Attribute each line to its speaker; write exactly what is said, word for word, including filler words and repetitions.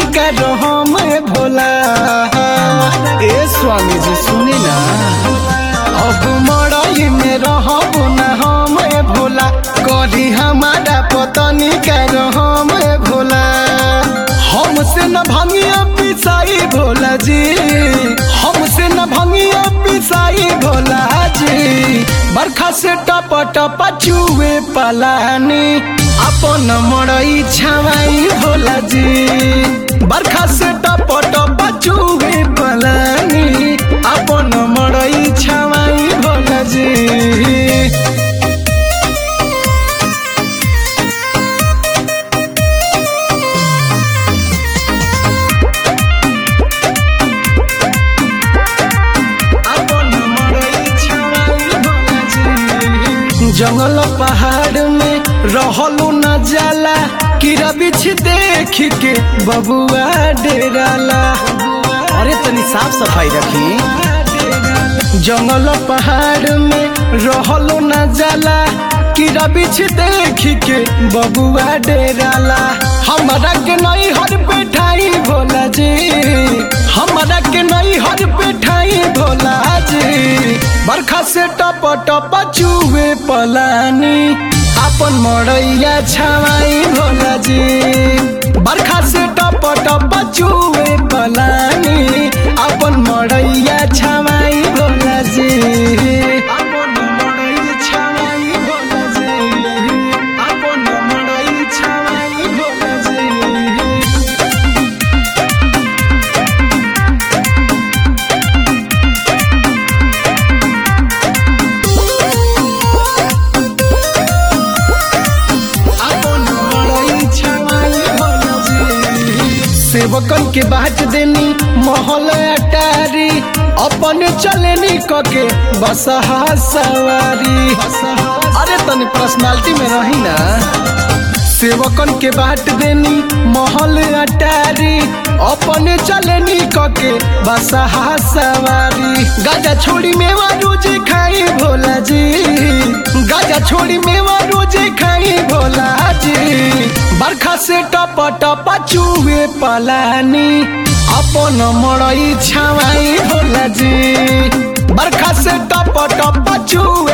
Speaker 1: कर हम भोला। ए स्वामी जी सुनी ना, अब मड़ई में रहब न हम भोला, करी हमारा पतनी कर हम भोला। हमसे न भंगिया पिसाई भोला जी, हमसे न भंगिया पिसाई भोला जी। बरखा से टप टप चुए पलानी, अपन मड़ई छवाई भोला जी। बरखा से टप टप चुए पलानी, अपन मड़ई छवाई भोला जी। जंगल पहाड़ में रहलू न जाला, कीड़ा बिछ देख के बबुआ डेराला। अरे तनी साफ सफाई रखी। जंगल पहाड़ में रहलू न जाला, कीड़ा बिछ देख के बबुआ डेराला। हमारा के नहीं हर बैठाई भोला जी, हमारा के नहीं हर बैठाई भोला जी। बरखा से टप टप चुए पलानी, अपन मड़ैया छवाई भोला जी। बरखा से टप टप चुए पलानी, अपन मड़ैया छवाई भोला जी। अपन मड़ैया छवाई भोला जी, अपन मड़ैया छवाई भोला जी। सेवकन के बात देनी महल अटारी, अपन चलेनी कके बसहा सवारी। अरे तनी पर्सनालिटी में रही ना। सेवकन के बात देनी महल अटारी, अपन चलेनी कके बसहा सवारी। गाजा छोड़ी मेवा रोज खाई भोला जी, गाजा छोड़ी मेवा रोज खाई भोला जी। बरखा से टप टप चुए पलानी, अपन मड़ई छवाई भोला जी। बरखा से टप टप चुए